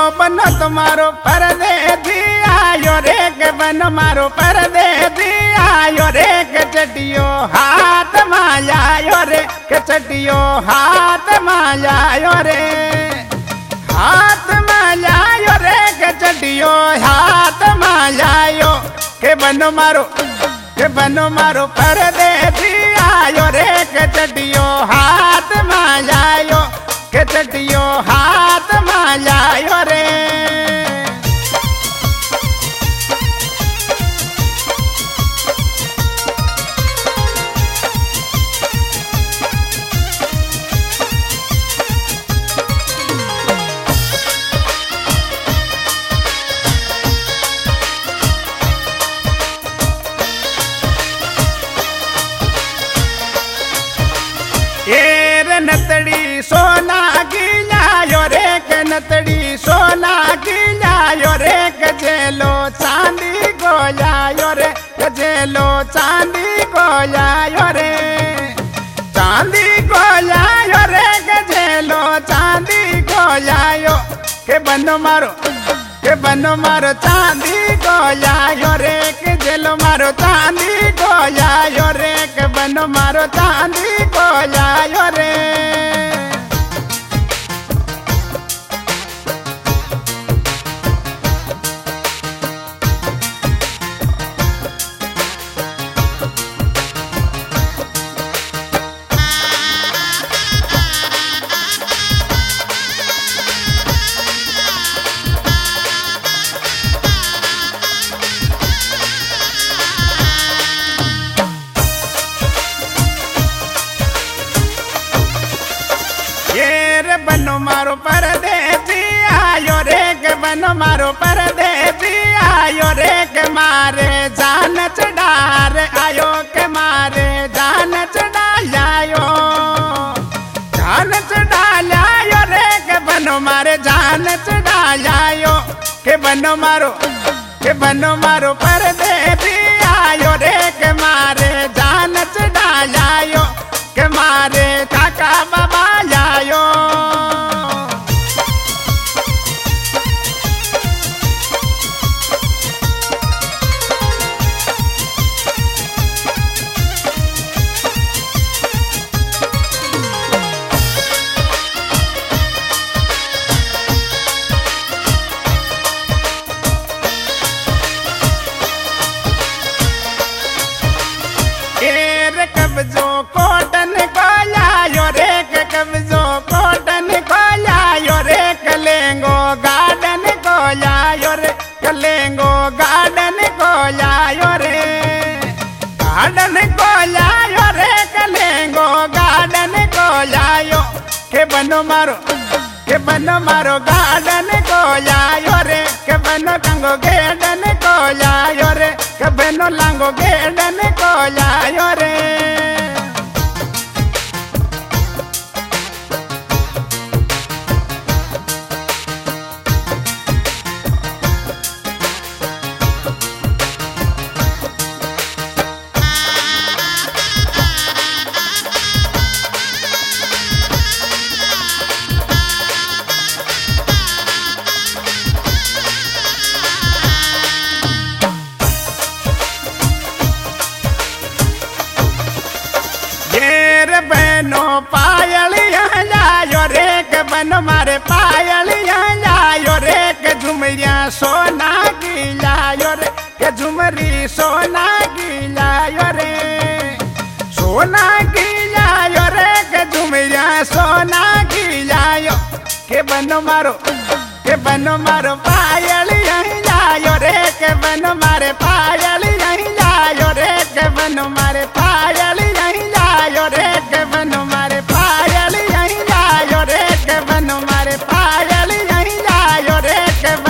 बनो तुम्हारो परदेसी आयो रे के बनो मारो परदेसी आयो रे के चटियो हाथ मायायो रे के चटियो हाथ मायायो रे हाथ मायायो रे के चटियो हाथ मायायो के बनो मारो परदेसी आयो रे के चटियो हाथ मायायो के चटियो हाथ मायायो रे नतड़ी सोना की लायो रे के नतड़ी सोना की लायो रे के जेलो चांदी को लायो रे के जेलो चांदी को लायो रे चांदी को लायो रे के जेलो चांदी को लायो के बनो मारो चांदी को लायो रे के जेलो मारो चांदी को लायो रे के बनो मारो चांदी को लायो रे बनो मारो परदेसी आयो रे के बनो मारो परदेसी आयो रे के मारे जान चढ़ार आयो के मारे जान चढ़ा लायो जान चढ़ा लायो रे के बनो मारे जान चढ़ा लायो के बनो मारो परदेसी आयो रे के मारे जान चढ़ा लायो के मारे काका बाबा लायो कब्जो कोटन को लायो रे के कब्जो कोटन को लायो रे कलेंगो गार्डन को लायो रे कलेंगो गार्डन को लायो रे गार्डन को लायो रे कलेंगो गार्डन को लायो के बनो मारो गार्डन को लायो रे के बनो लांगो गार्डन को लायो रे के बनो लांगो गार्डन को लायो रे बनो पायलिया लायो रे के बनो मारे पायलिया लायो रे के झुमरिया सोना की लायो रे के झुमरी सोना की लायो रे सोना की लायो रे के झुमरिया सोना की लायो के बनो मारो पायलिया लायो रे के बनो मारे पायलिया लायो रे के बनो मारे पायलिया लायो रे के बनो मारे पायल यहीं लायो रे के बनो मारे पायल यहीं लायो रे के